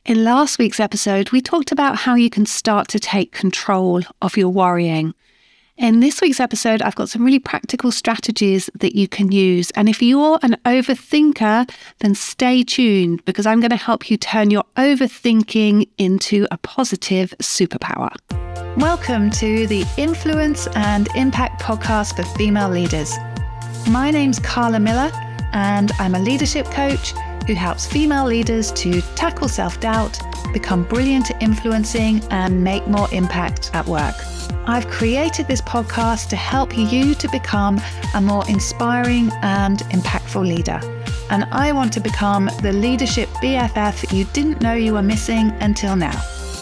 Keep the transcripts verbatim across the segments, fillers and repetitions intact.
In last week's episode, we talked about how you can start to take control of your worrying. In this week's episode, I've got some really practical strategies that you can use. And if you're an overthinker, then stay tuned because I'm going to help you turn your overthinking into a positive superpower. Welcome to the Influence and Impact podcast for female leaders. My name's Carla Miller, and I'm a leadership coach who helps female leaders to tackle self-doubt, become brilliant at influencing, and make more impact at work. I've created this podcast to help you to become a more inspiring and impactful leader. And I want to become the leadership B F F you didn't know you were missing until now.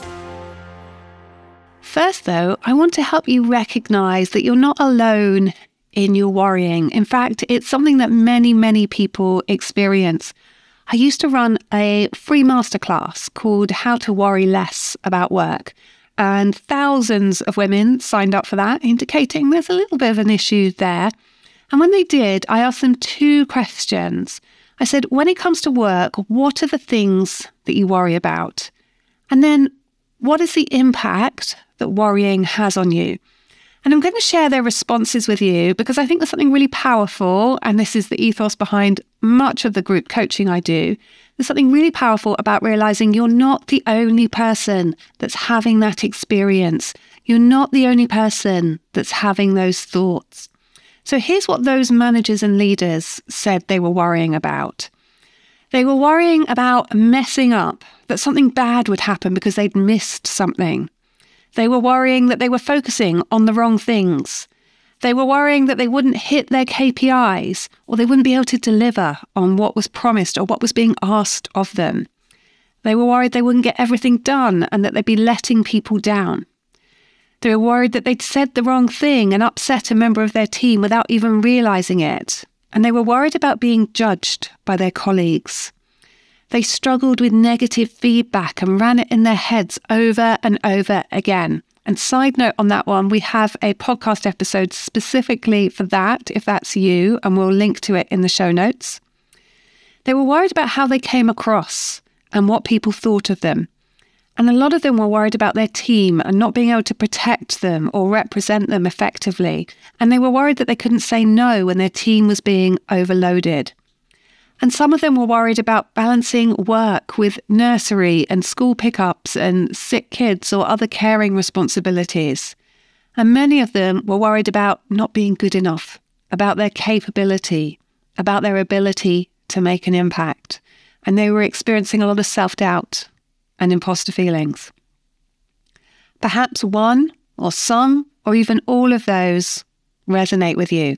First, though, I want to help you recognize that you're not alone in your worrying. In fact, it's something that many, many people experience. I used to run a free masterclass called How to Worry Less About Work, and thousands of women signed up for that, indicating there's a little bit of an issue there. And when they did, I asked them two questions. I said, when it comes to work, what are the things that you worry about? And then, what is the impact that worrying has on you? And I'm going to share their responses with you because I think there's something really powerful, and this is the ethos behind much of the group coaching I do. There's something really powerful about realizing you're not the only person that's having that experience. You're not the only person that's having those thoughts. So here's what those managers and leaders said they were worrying about. They were worrying about messing up, that something bad would happen because they'd missed something. They were worrying that they were focusing on the wrong things. They were worrying that they wouldn't hit their K P Is, or they wouldn't be able to deliver on what was promised or what was being asked of them. They were worried they wouldn't get everything done and that they'd be letting people down. They were worried that they'd said the wrong thing and upset a member of their team without even realizing it. And they were worried about being judged by their colleagues. They struggled with negative feedback and ran it in their heads over and over again. And side note on that one, we have a podcast episode specifically for that, if that's you, and we'll link to it in the show notes. They were worried about how they came across and what people thought of them. And a lot of them were worried about their team and not being able to protect them or represent them effectively. And they were worried that they couldn't say no when their team was being overloaded. And some of them were worried about balancing work with nursery and school pickups and sick kids or other caring responsibilities. And many of them were worried about not being good enough, about their capability, about their ability to make an impact. And they were experiencing a lot of self-doubt and imposter feelings. Perhaps one or some or even all of those resonate with you.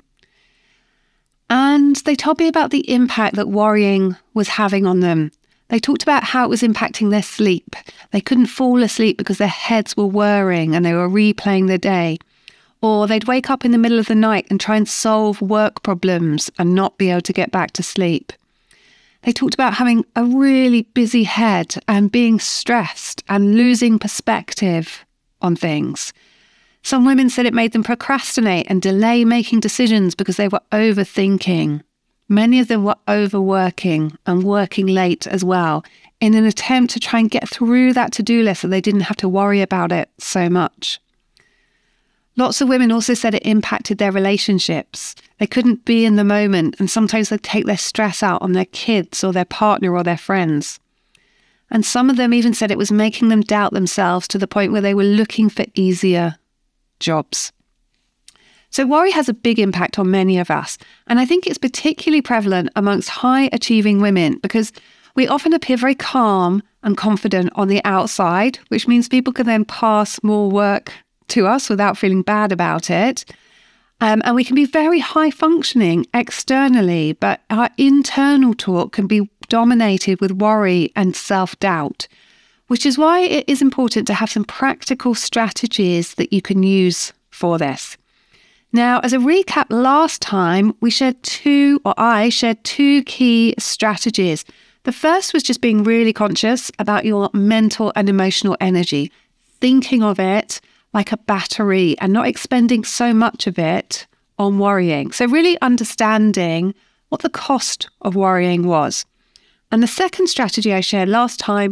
And they told me about the impact that worrying was having on them. They talked about how it was impacting their sleep. They couldn't fall asleep because their heads were whirring and they were replaying the day. Or they'd wake up in the middle of the night and try and solve work problems and not be able to get back to sleep. They talked about having a really busy head and being stressed and losing perspective on things. Some women said it made them procrastinate and delay making decisions because they were overthinking. Many of them were overworking and working late as well in an attempt to try and get through that to-do list so they didn't have to worry about it so much. Lots of women also said it impacted their relationships. They couldn't be in the moment, and sometimes they'd take their stress out on their kids or their partner or their friends. And some of them even said it was making them doubt themselves to the point where they were looking for easier jobs. So worry has a big impact on many of us. And I think it's particularly prevalent amongst high achieving women because we often appear very calm and confident on the outside, which means people can then pass more work to us without feeling bad about it. Um, and we can be very high functioning externally, but our internal talk can be dominated with worry and self-doubt, which is why it is important to have some practical strategies that you can use for this. Now, as a recap, last time we shared two, or I shared two key strategies. The first was just being really conscious about your mental and emotional energy, thinking of it like a battery and not expending so much of it on worrying. So really understanding what the cost of worrying was. And the second strategy I shared last time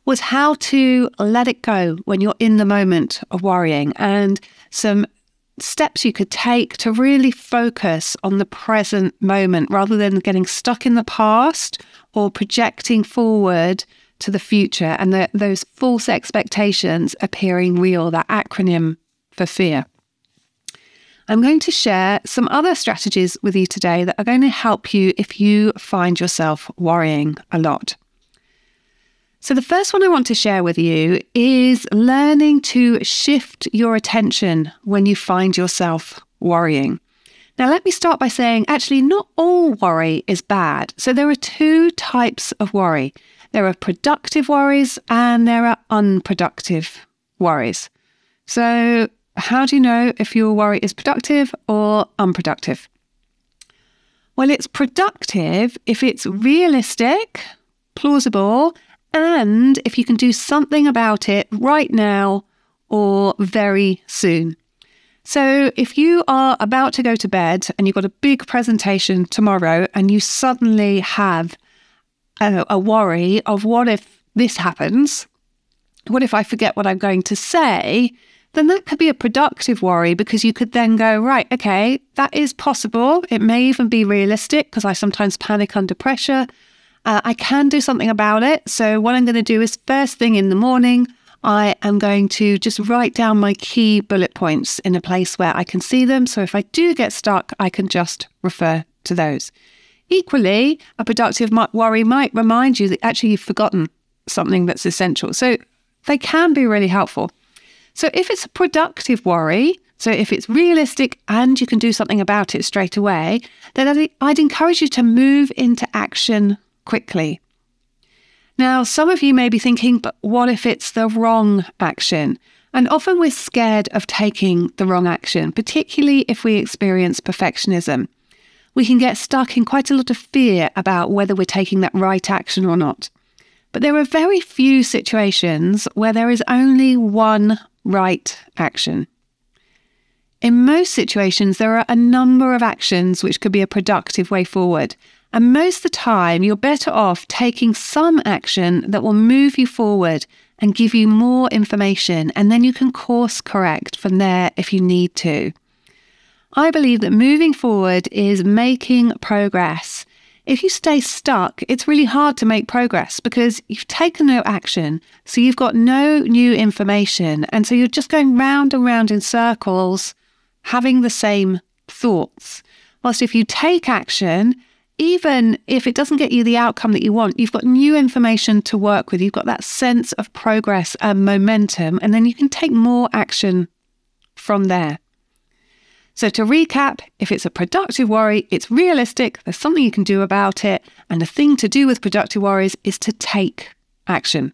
was how to let it go when you're in the moment of worrying, and some steps you could take to really focus on the present moment rather than getting stuck in the past or projecting forward to the future and the, those false expectations appearing real, that acronym for fear. I'm going to share some other strategies with you today that are going to help you if you find yourself worrying a lot. So the first one I want to share with you is learning to shift your attention when you find yourself worrying. Now, let me start by saying, actually, not all worry is bad. So there are two types of worry. There are productive worries and there are unproductive worries. So how do you know if your worry is productive or unproductive? Well, it's productive if it's realistic, plausible, and if you can do something about it right now or very soon. So if you are about to go to bed and you've got a big presentation tomorrow and you suddenly have a, a worry of what if this happens? What if I forget what I'm going to say? Then that could be a productive worry because you could then go, right, okay, that is possible. It may even be realistic because I sometimes panic under pressure. Uh, I can do something about it. So what I'm going to do is first thing in the morning, I am going to just write down my key bullet points in a place where I can see them. So if I do get stuck, I can just refer to those. Equally, a productive worry might remind you that actually you've forgotten something that's essential. So they can be really helpful. So if it's a productive worry, so if it's realistic and you can do something about it straight away, then I'd encourage you to move into action quickly. Now, some of you may be thinking, but what if it's the wrong action? And often we're scared of taking the wrong action, particularly if we experience perfectionism. We can get stuck in quite a lot of fear about whether we're taking that right action or not. But there are very few situations where there is only one right action. In most situations, there are a number of actions which could be a productive way forward. And most of the time, you're better off taking some action that will move you forward and give you more information, and then you can course correct from there if you need to. I believe that moving forward is making progress. If you stay stuck, it's really hard to make progress because you've taken no action, so you've got no new information, and so you're just going round and round in circles, having the same thoughts. Whilst if you take action, even if it doesn't get you the outcome that you want, you've got new information to work with. You've got that sense of progress and momentum, and then you can take more action from there. So to recap, if it's a productive worry, it's realistic, there's something you can do about it, and the thing to do with productive worries is to take action.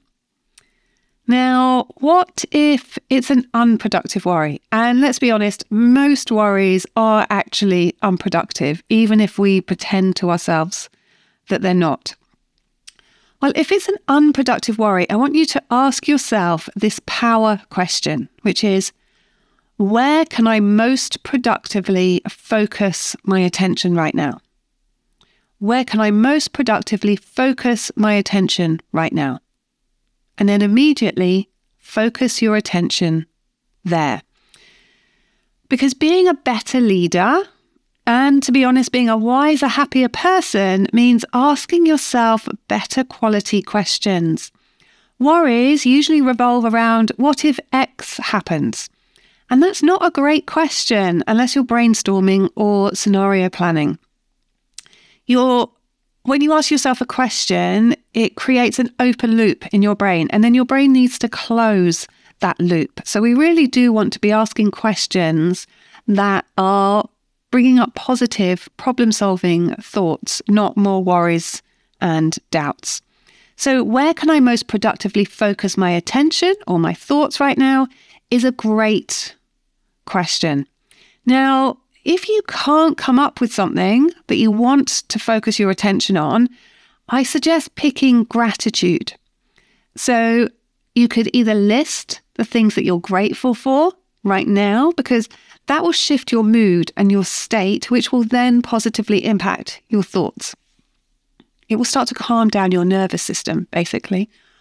Now, what if it's an unproductive worry? And let's be honest, most worries are actually unproductive, even if we pretend to ourselves that they're not. Well, if it's an unproductive worry, I want you to ask yourself this power question, which is, where can I most productively focus my attention right now? Where can I most productively focus my attention right now? And then immediately focus your attention there. Because being a better leader, and to be honest, being a wiser, happier person means asking yourself better quality questions. Worries usually revolve around what if X happens? And that's not a great question unless you're brainstorming or scenario planning. You're When you ask yourself a question, it creates an open loop in your brain, and then your brain needs to close that loop. So we really do want to be asking questions that are bringing up positive problem-solving thoughts, not more worries and doubts. So where can I most productively focus my attention or my thoughts right now is a great question. Now, if you can't come up with something that you want to focus your attention on, I suggest picking gratitude. So you could either list the things that you're grateful for right now, because that will shift your mood and your state, which will then positively impact your thoughts. It will start to calm down your nervous system, basically.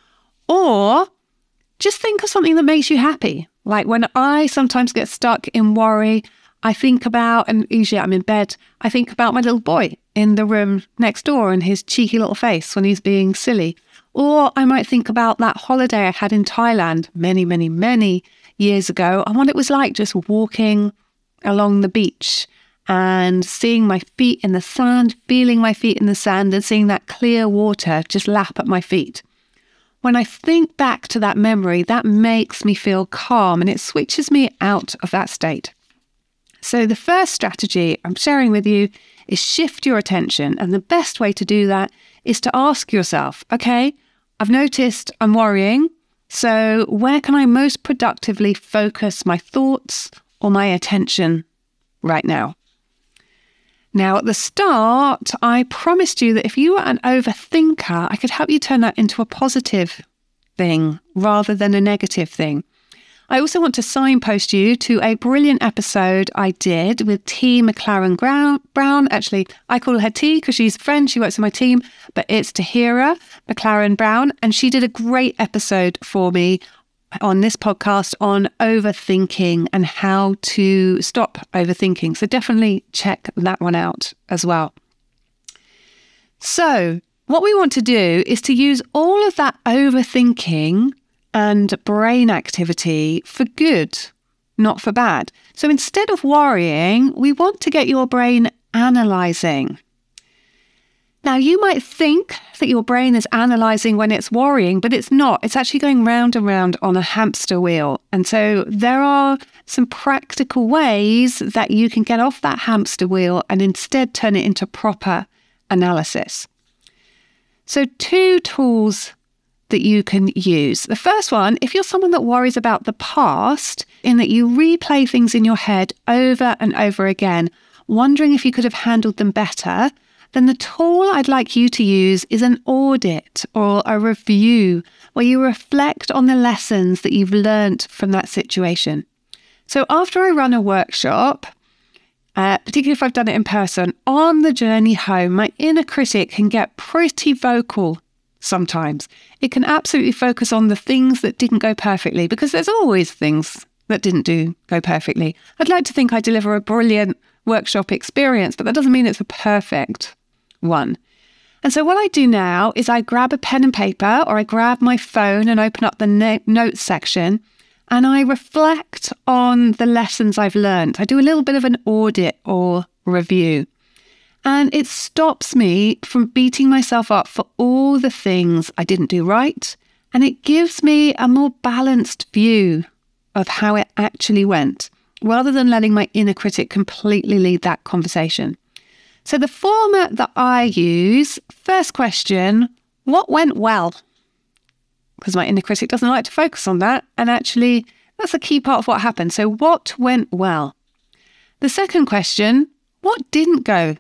Or just think of something that makes you happy. Like when I sometimes get stuck in worry, I think about, and usually I'm in bed, I think about my little boy in the room next door and his cheeky little face when he's being silly. Or I might think about that holiday I had in Thailand many, many, many years ago and what it was like just walking along the beach and seeing my feet in the sand, feeling my feet in the sand and seeing that clear water just lap at my feet. When I think back to that memory, that makes me feel calm and it switches me out of that state. So the first strategy I'm sharing with you is shift your attention. And the best way to do that is to ask yourself, okay, I've noticed I'm worrying. So where can I most productively focus my thoughts or my attention right now? Now, at the start, I promised you that if you were an overthinker, I could help you turn that into a positive thing rather than a negative thing. I also want to signpost you to a brilliant episode I did with T. McLaren Brown. Actually, I call her T because she's a friend. She works on my team, but it's Tahira McLaren Brown. And she did a great episode for me on this podcast on overthinking and how to stop overthinking. So definitely check that one out as well. So what we want to do is to use all of that overthinking and brain activity for good, not for bad. So instead of worrying, we want to get your brain analysing. Now, you might think that your brain is analysing when it's worrying, but it's not. It's actually going round and round on a hamster wheel. And so there are some practical ways that you can get off that hamster wheel and instead turn it into proper analysis. So two tools that you can use. The first one, if you're someone that worries about the past, in that you replay things in your head over and over again, wondering if you could have handled them better, then the tool I'd like you to use is an audit or a review where you reflect on the lessons that you've learnt from that situation. So after I run a workshop, uh, particularly if I've done it in person, on the journey home, my inner critic can get pretty vocal sometimes. It can absolutely focus on the things that didn't go perfectly, because there's always things that didn't do go perfectly. I'd like to think I deliver a brilliant workshop experience, but that doesn't mean it's a perfect one. And so what I do now is I grab a pen and paper, or I grab my phone and open up the no- notes section, and I reflect on the lessons I've learned. I do a little bit of an audit or review. And it stops me from beating myself up for all the things I didn't do right. And it gives me a more balanced view of how it actually went, rather than letting my inner critic completely lead that conversation. So the format that I use, first question, what went well? Because my inner critic doesn't like to focus on that. And actually, that's a key part of what happened. So what went well? The second question, what didn't go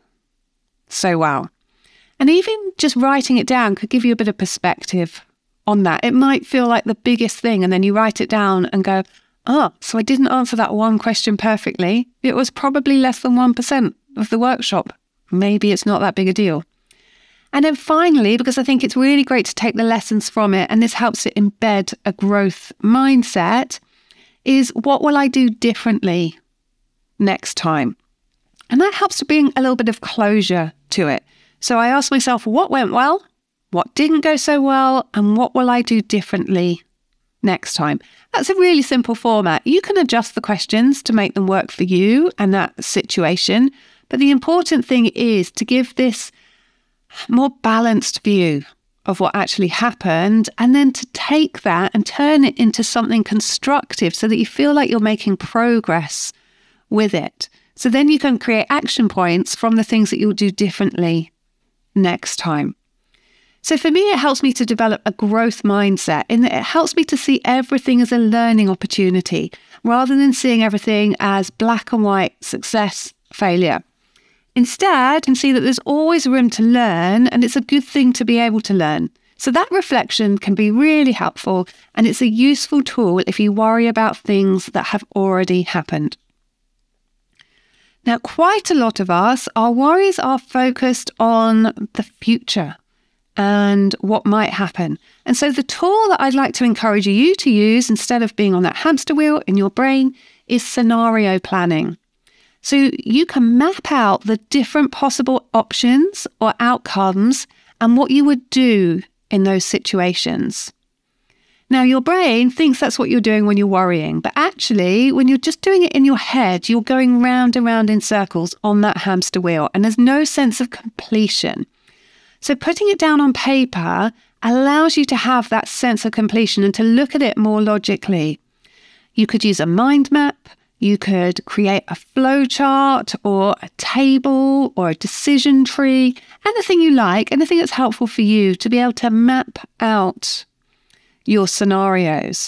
so well? And even just writing it down could give you a bit of perspective on that. It might feel like the biggest thing, and then you write it down and go, oh, so I didn't answer that one question perfectly. It was probably less than one percent of the workshop. Maybe it's not that big a deal. And then finally, because I think it's really great to take the lessons from it, and this helps to embed a growth mindset, is what will I do differently next time? And that helps to bring a little bit of closure to it. So I ask myself, what went well? What didn't go so well? And what will I do differently next time? That's a really simple format. You can adjust the questions to make them work for you and that situation. But the important thing is to give this more balanced view of what actually happened, and then to take that and turn it into something constructive so that you feel like you're making progress with it. So then you can create action points from the things that you'll do differently next time. So for me, it helps me to develop a growth mindset in that it helps me to see everything as a learning opportunity rather than seeing everything as black and white success, failure. Instead, I can see that there's always room to learn, and it's a good thing to be able to learn. So that reflection can be really helpful, and it's a useful tool if you worry about things that have already happened. Now, quite a lot of us, our worries are focused on the future and what might happen. And so the tool that I'd like to encourage you to use instead of being on that hamster wheel in your brain is scenario planning. So you can map out the different possible options or outcomes and what you would do in those situations. Now, your brain thinks that's what you're doing when you're worrying, but actually, when you're just doing it in your head, you're going round and round in circles on that hamster wheel, and there's no sense of completion. So putting it down on paper allows you to have that sense of completion and to look at it more logically. You could use a mind map, you could create a flow chart or a table or a decision tree, anything you like, anything that's helpful for you to be able to map out your scenarios.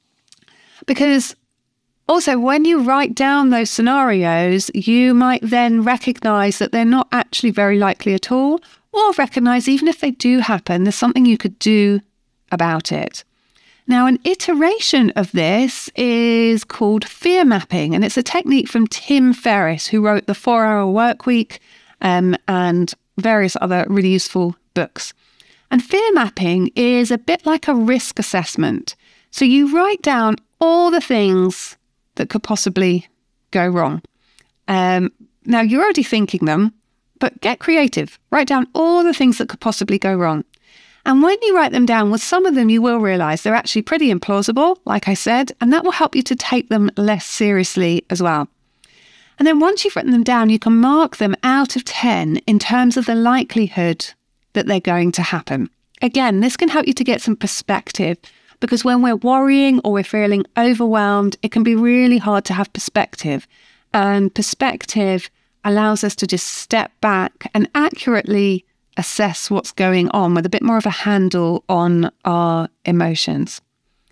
Because also when you write down those scenarios, you might then recognize that they're not actually very likely at all, or recognize even if they do happen, there's something you could do about it. Now, an iteration of this is called fear mapping, and it's a technique from Tim Ferriss, who wrote The four-Hour Workweek um, and various other really useful books. And fear mapping is a bit like a risk assessment. So you write down all the things that could possibly go wrong. Um, now, you're already thinking them, but get creative. Write down all the things that could possibly go wrong. And when you write them down, with some of them, you will realize they're actually pretty implausible, like I said, and that will help you to take them less seriously as well. And then once you've written them down, you can mark them out of ten in terms of the likelihood that they're going to happen. Again, this can help you to get some perspective, because when we're worrying or we're feeling overwhelmed, it can be really hard to have perspective. And perspective allows us to just step back and accurately assess what's going on with a bit more of a handle on our emotions.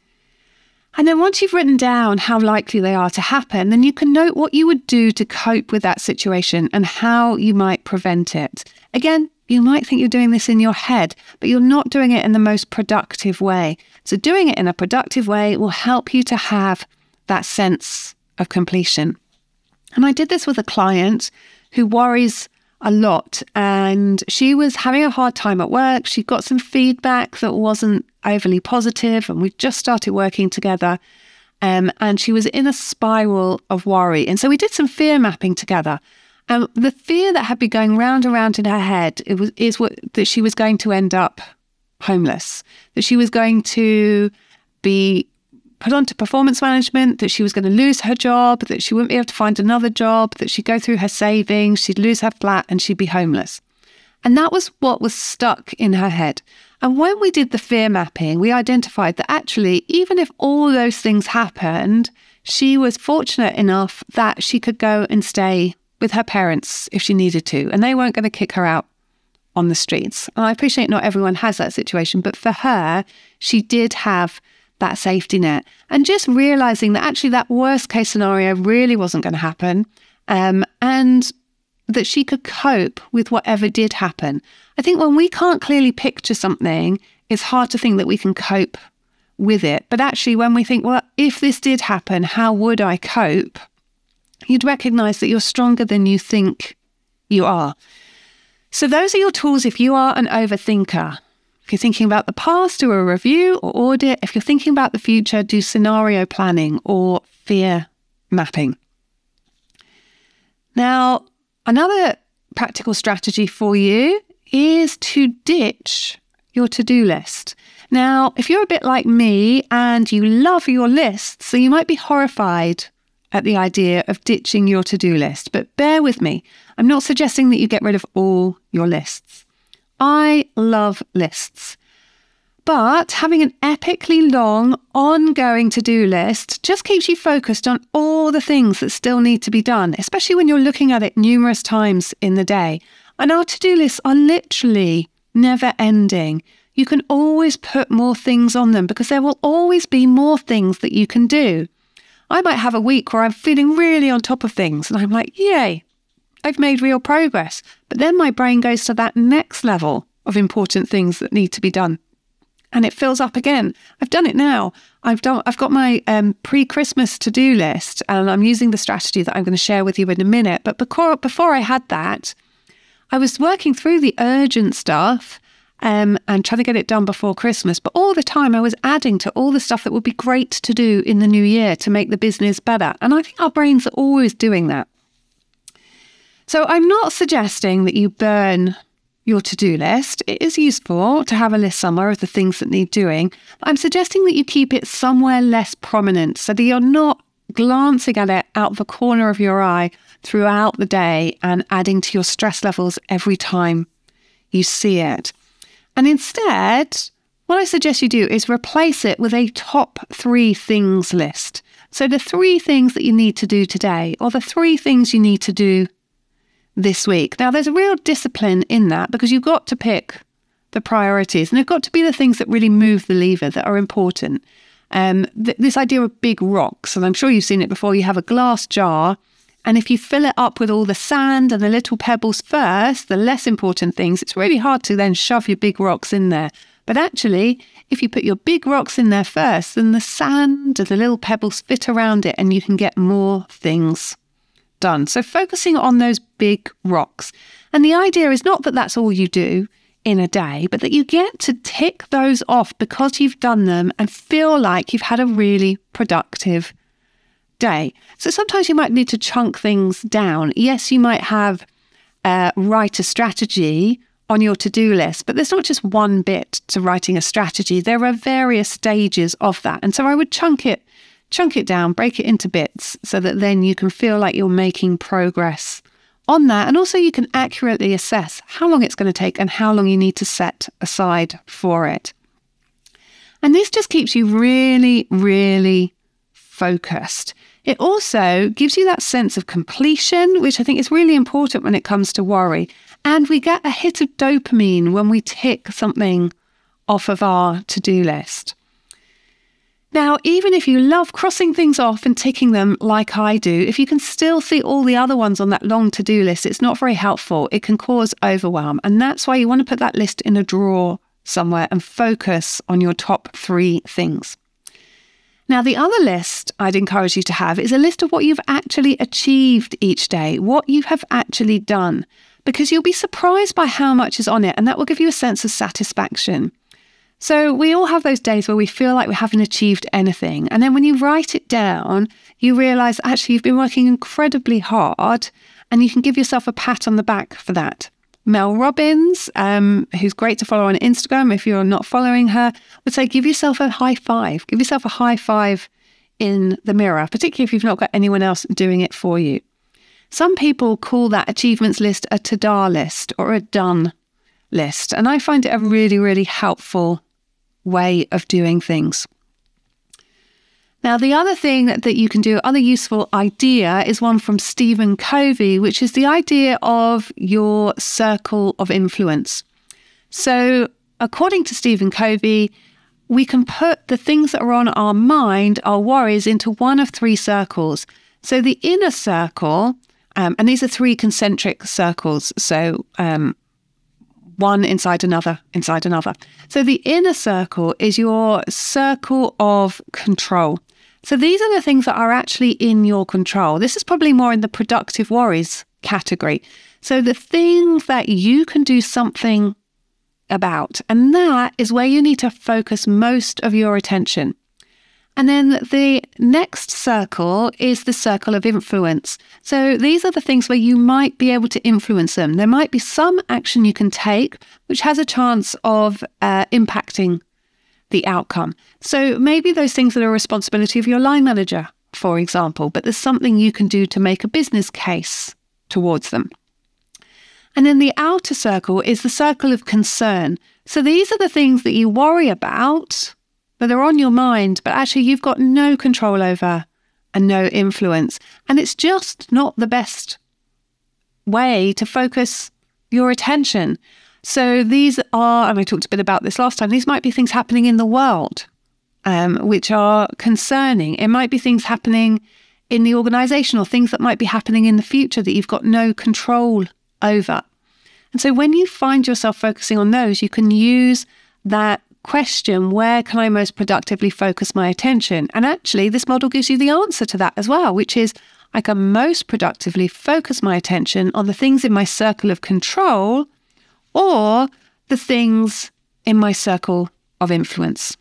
And then once you've written down how likely they are to happen, then you can note what you would do to cope with that situation and how you might prevent it. Again, you might think you're doing this in your head, but you're not doing it in the most productive way. So doing it in a productive way will help you to have that sense of completion. And I did this with a client who worries a lot, and she was having a hard time at work. She got some feedback that wasn't overly positive, and we just started working together. Um, and she was in a spiral of worry. And so we did some fear mapping together. Um, the fear that had been going round and round in her head it was is what that she was going to end up homeless, that she was going to be put onto performance management, that she was going to lose her job, that she wouldn't be able to find another job, that she'd go through her savings, she'd lose her flat, and she'd be homeless. And that was what was stuck in her head. And when we did the fear mapping, we identified that actually, even if all those things happened, she was fortunate enough that she could go and stay with her parents if she needed to, and they weren't going to kick her out on the streets. And I appreciate not everyone has that situation, but for her, she did have that safety net. And just realizing that actually that worst case scenario really wasn't going to happen, um, and that she could cope with whatever did happen. I think when we can't clearly picture something, it's hard to think that we can cope with it. But actually, when we think, well, if this did happen, how would I cope? You'd recognize that you're stronger than you think you are. So those are your tools if you are an overthinker. If you're thinking about the past, do a review or audit. If you're thinking about the future, do scenario planning or fear mapping. Now, another practical strategy for you is to ditch your to-do list. Now, if you're a bit like me and you love your lists, so you might be horrified at the idea of ditching your to-do list. But bear with me. I'm not suggesting that you get rid of all your lists. I love lists. But having an epically long, ongoing to-do list just keeps you focused on all the things that still need to be done, especially when you're looking at it numerous times in the day. And our to-do lists are literally never ending. You can always put more things on them because there will always be more things that you can do. I might have a week where I'm feeling really on top of things and I'm like, yay, I've made real progress. But then my brain goes to that next level of important things that need to be done. And it fills up again. I've done it now. I've done. I've got my um, pre-Christmas to-do list, and I'm using the strategy that I'm going to share with you in a minute. But before, before I had that, I was working through the urgent stuff, um, and trying to get it done before Christmas. But all the time I was adding to all the stuff that would be great to do in the new year to make the business better. And I think our brains are always doing that. So I'm not suggesting that you burn your to-do list. It is useful to have a list somewhere of the things that need doing. But I'm suggesting that you keep it somewhere less prominent so that you're not glancing at it out the corner of your eye throughout the day and adding to your stress levels every time you see it. And instead, what I suggest you do is replace it with a top three things list. So the three things that you need to do today, or the three things you need to do this week. Now, there's a real discipline in that because you've got to pick the priorities and they've got to be the things that really move the lever, that are important. Um, th- this idea of big rocks, and I'm sure you've seen it before, you have a glass jar, and if you fill it up with all the sand and the little pebbles first, the less important things, it's really hard to then shove your big rocks in there. But actually, if you put your big rocks in there first, then the sand and the little pebbles fit around it and you can get more things done. So focusing on those big rocks. And the idea is not that that's all you do in a day, but that you get to tick those off because you've done them and feel like you've had a really productive day. So sometimes you might need to chunk things down. Yes, you might have uh, write a strategy on your to-do list, but there's not just one bit to writing a strategy. There are various stages of that. And so I would chunk it Chunk it down, break it into bits so that then you can feel like you're making progress on that. And also you can accurately assess how long it's going to take and how long you need to set aside for it. And this just keeps you really, really focused. It also gives you that sense of completion, which I think is really important when it comes to worry. And we get a hit of dopamine when we tick something off of our to-do list. Now, even if you love crossing things off and ticking them like I do, if you can still see all the other ones on that long to-do list, it's not very helpful. It can cause overwhelm. And that's why you want to put that list in a drawer somewhere and focus on your top three things. Now, the other list I'd encourage you to have is a list of what you've actually achieved each day, what you have actually done, because you'll be surprised by how much is on it, and that will give you a sense of satisfaction. So we all have those days where we feel like we haven't achieved anything. And then when you write it down, you realize actually you've been working incredibly hard and you can give yourself a pat on the back for that. Mel Robbins, um, who's great to follow on Instagram, if you're not following her, would say give yourself a high five. Give yourself a high five in the mirror, particularly if you've not got anyone else doing it for you. Some people call that achievements list a to-do list or a done list. And I find it a really, really helpful way of doing things. Now, the other thing that, that you can do, other useful idea, is one from Stephen Covey, which is the idea of your circle of influence. So, according to Stephen Covey, we can put the things that are on our mind, our worries, into one of three circles. So the inner circle, um, and these are three concentric circles, so um, one inside another, inside another. So the inner circle is your circle of control. So these are the things that are actually in your control. This is probably more in the productive worries category. So the things that you can do something about, and that is where you need to focus most of your attention. And then the next circle is the circle of influence. So these are the things where you might be able to influence them. There might be some action you can take which has a chance of uh, impacting the outcome. So maybe those things that are a responsibility of your line manager, for example, but there's something you can do to make a business case towards them. And then the outer circle is the circle of concern. So these are the things that you worry about, that are on your mind, but actually you've got no control over and no influence. And it's just not the best way to focus your attention. So these are, and I talked a bit about this last time, these might be things happening in the world, um, which are concerning. It might be things happening in the organisation or things that might be happening in the future that you've got no control over. And so when you find yourself focusing on those, you can use that question, where can I most productively focus my attention? And actually, this model gives you the answer to that as well, which is I can most productively focus my attention on the things in my circle of control or the things in my circle of influence.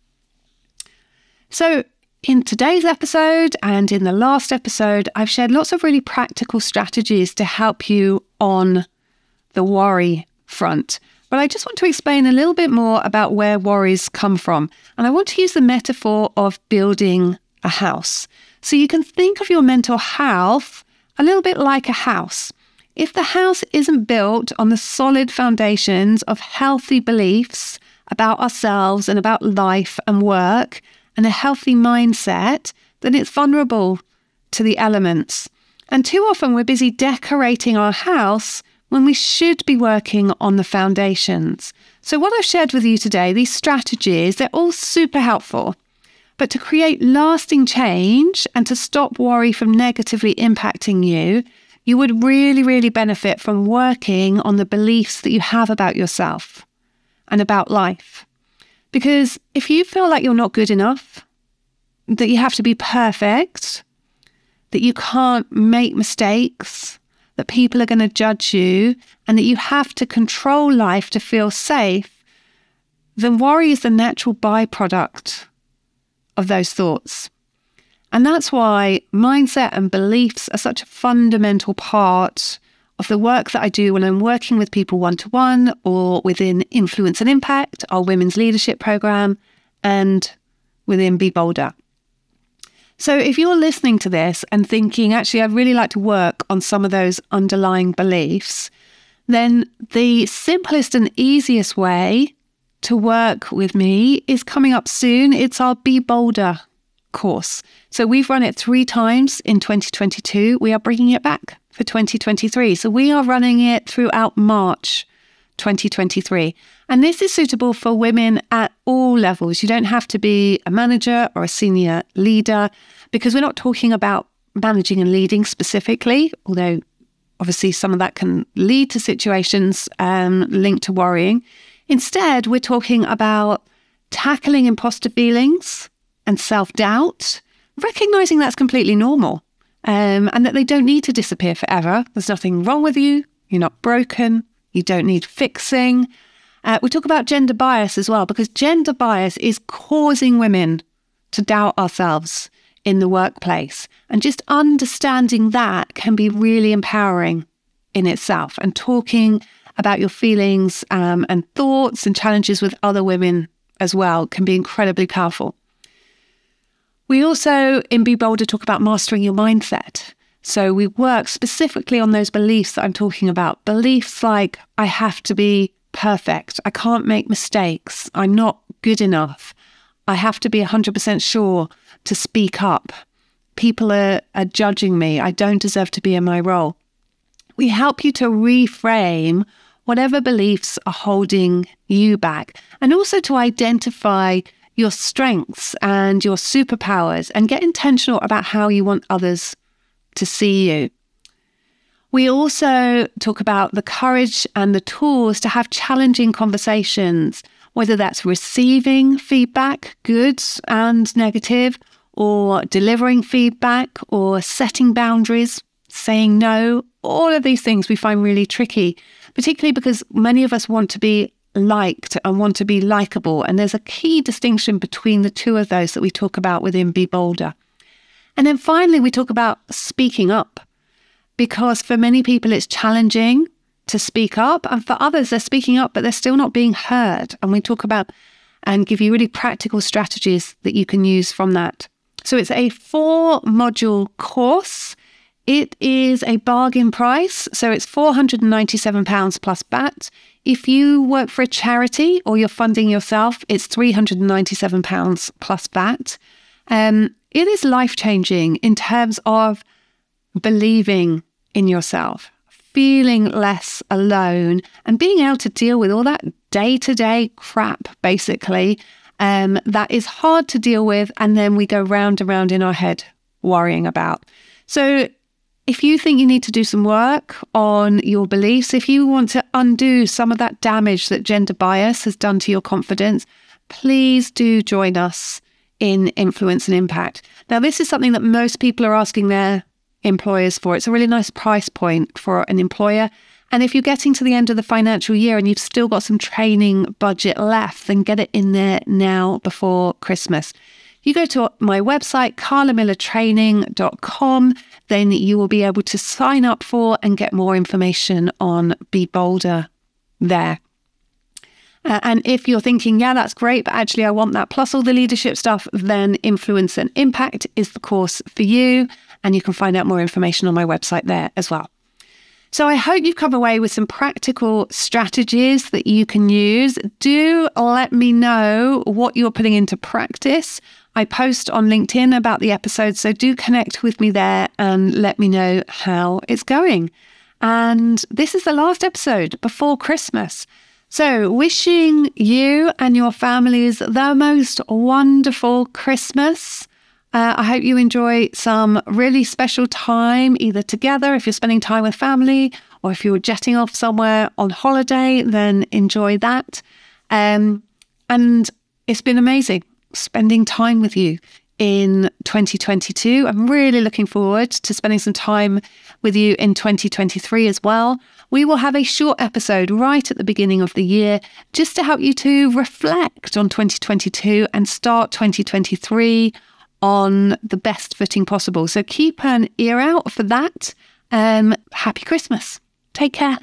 So in today's episode and in the last episode, I've shared lots of really practical strategies to help you on the worry front. But I just want to explain a little bit more about where worries come from. And I want to use the metaphor of building a house. So you can think of your mental health a little bit like a house. If the house isn't built on the solid foundations of healthy beliefs about ourselves and about life and work and a healthy mindset, then it's vulnerable to the elements. And too often we're busy decorating our house when we should be working on the foundations. So what I've shared with you today, these strategies, they're all super helpful. But to create lasting change and to stop worry from negatively impacting you, you would really, really benefit from working on the beliefs that you have about yourself and about life. Because if you feel like you're not good enough, that you have to be perfect, that you can't make mistakes, that people are going to judge you, and that you have to control life to feel safe, then worry is the natural byproduct of those thoughts. And that's why mindset and beliefs are such a fundamental part of the work that I do when I'm working with people one-to-one or within Influence and Impact, our women's leadership program, and within Be Bolder. So if you're listening to this and thinking, actually, I'd really like to work on some of those underlying beliefs, then the simplest and easiest way to work with me is coming up soon. It's our Be Bolder course. So we've run it three times in twenty twenty-two. We are bringing it back for twenty twenty-three. So we are running it throughout March twenty twenty-three. And this is suitable for women at all levels. You don't have to be a manager or a senior leader, because we're not talking about managing and leading specifically, although obviously some of that can lead to situations um, linked to worrying. Instead, we're talking about tackling imposter feelings and self-doubt, recognizing that's completely normal um, and that they don't need to disappear forever. There's nothing wrong with you. You're not broken. You don't need fixing. Uh, we talk about gender bias as well, because gender bias is causing women to doubt ourselves in the workplace. And just understanding that can be really empowering in itself. And talking about your feelings um, and thoughts and challenges with other women as well can be incredibly powerful. We also, in Be Bolder, talk about mastering your mindset. So we work specifically on those beliefs that I'm talking about. Beliefs like, I have to be perfect. I can't make mistakes. I'm not good enough. I have to be one hundred percent sure to speak up. People are, are judging me. I don't deserve to be in my role. We help you to reframe whatever beliefs are holding you back, and also to identify your strengths and your superpowers and get intentional about how you want others to see you. We also talk about the courage and the tools to have challenging conversations, whether that's receiving feedback, good and negative, or delivering feedback, or setting boundaries, saying no. All of these things we find really tricky, particularly because many of us want to be liked and want to be likable. And there's a key distinction between the two of those that we talk about within Be Bolder. And then finally, we talk about speaking up, because for many people, it's challenging to speak up. And for others, they're speaking up, but they're still not being heard. And we talk about and give you really practical strategies that you can use from that. So it's a four module course. It is a bargain price. So it's four hundred ninety-seven pounds plus V A T. If you work for a charity or you're funding yourself, it's three hundred ninety-seven pounds plus V A T. Um, it is life-changing in terms of believing in yourself, feeling less alone, and being able to deal with all that day-to-day crap, basically, um, that is hard to deal with, and then we go round and round in our head worrying about. So if you think you need to do some work on your beliefs, if you want to undo some of that damage that gender bias has done to your confidence, please do join us in Influence and Impact. Now, this is something that most people are asking their employers for. It's a really nice price point for an employer, And if you're getting to the end of the financial year and you've still got some training budget left, then get it in there now before Christmas. You go to my website, carla miller training dot com, then you will be able to sign up for and get more information on Be Bolder there. Uh, and if you're thinking, yeah, that's great, but actually I want that plus all the leadership stuff, then Influence and Impact is the course for you. And you can find out more information on my website there as well. So I hope you've come away with some practical strategies that you can use. Do let me know what you're putting into practice. I post on LinkedIn about the episode, so do connect with me there and let me know how it's going. And this is the last episode before Christmas. So wishing you and your families the most wonderful Christmas. Uh, I hope you enjoy some really special time, either together if you're spending time with family, or if you're jetting off somewhere on holiday, then enjoy that. Um, and it's been amazing spending time with you in twenty twenty-two. I'm really looking forward to spending some time with you in twenty twenty-three as well. We will have a short episode right at the beginning of the year just to help you to reflect on twenty twenty-two and start twenty twenty-three on the best footing possible. So keep an ear out for that. Um, happy Christmas. Take care.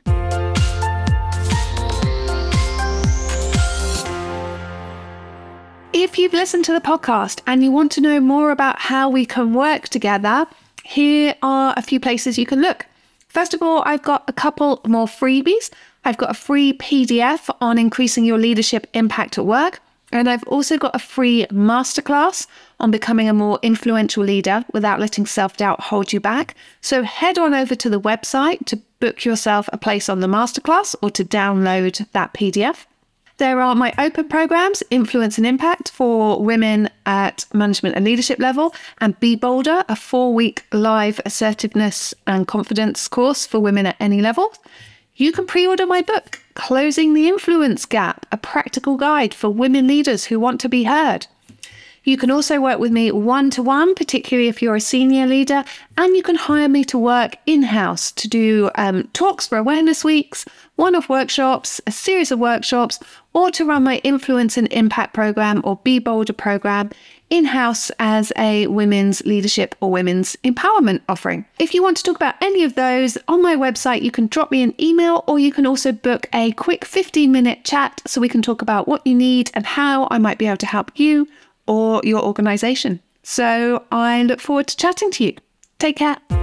If you've listened to the podcast and you want to know more about how we can work together, here are a few places you can look. First of all, I've got a couple more freebies. I've got a free P D F on increasing your leadership impact at work. And I've also got a free masterclass on becoming a more influential leader without letting self-doubt hold you back. So head on over to the website to book yourself a place on the masterclass or to download that P D F. There are my open programs, Influence and Impact, for women at management and leadership level, and Be Bolder, a four-week live assertiveness and confidence course for women at any level. You can pre-order my book, Closing the Influence Gap, a practical guide for women leaders who want to be heard. You can also work with me one-to-one, particularly if you're a senior leader, and you can hire me to work in-house to do um, talks for awareness weeks, one-off workshops, a series of workshops, or to run my Influence and Impact program or Be Bolder program in-house as a women's leadership or women's empowerment offering. If you want to talk about any of those, on my website, you can drop me an email, or you can also book a quick fifteen minute chat so we can talk about what you need and how I might be able to help you or your organization. So I look forward to chatting to you. Take care.